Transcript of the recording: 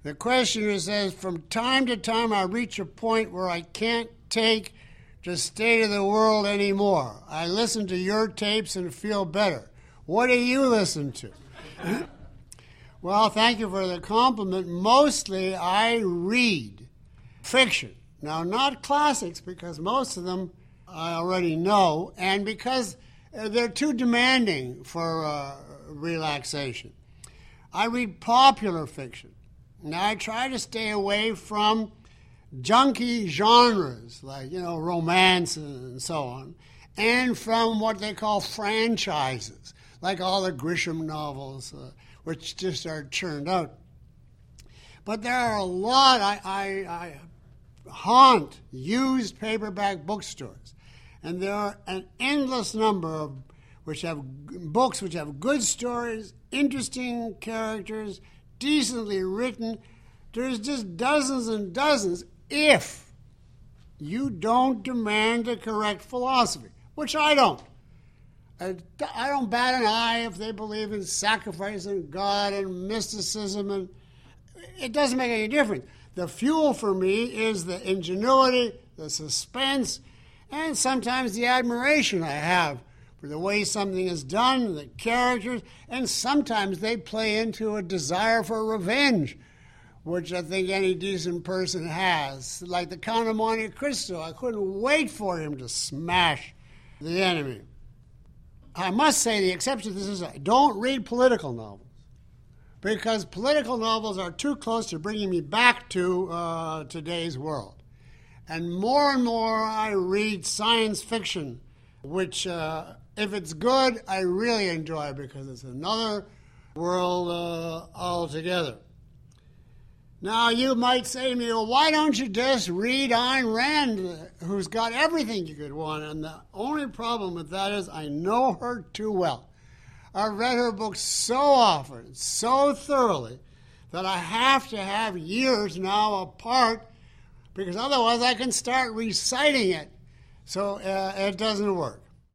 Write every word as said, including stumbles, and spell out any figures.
The questioner says, from time to time I reach a point where I can't take the state of the world anymore. I listen to your tapes and feel better. What do you listen to? Well, thank you for the compliment. Mostly I read fiction. Now, not classics, because most of them I already know, and because they're too demanding for uh, relaxation. I read popular fiction. Now, I try to stay away from junky genres, like, you know, romance and so on, and from what they call franchises, like all the Grisham novels, uh, which just are churned out. But there are a lot. I, I, I haunt used paperback bookstores, and there are an endless number of which have books which have good stories, interesting characters, decently written. There's just dozens and dozens if you don't demand a correct philosophy, which I don't. I, I don't bat an eye if they believe in sacrifice and God and mysticism, and it doesn't make any difference. The fuel for me is the ingenuity, the suspense, and sometimes the admiration I have for the way something is done, the characters, and sometimes they play into a desire for revenge, which I think any decent person has. Like the Count of Monte Cristo, I couldn't wait for him to smash the enemy. I must say the exception to this is I don't read political novels, because political novels are too close to bringing me back to uh, today's world. And more and more I read science fiction, which, uh, if it's good, I really enjoy, because it's another world uh, altogether. Now, you might say to me, well, why don't you just read Ayn Rand, who's got everything you could want? And the only problem with that is I know her too well. I've read her books so often, so thoroughly, that I have to have years now apart, because otherwise I can start reciting it. So uh, it doesn't work.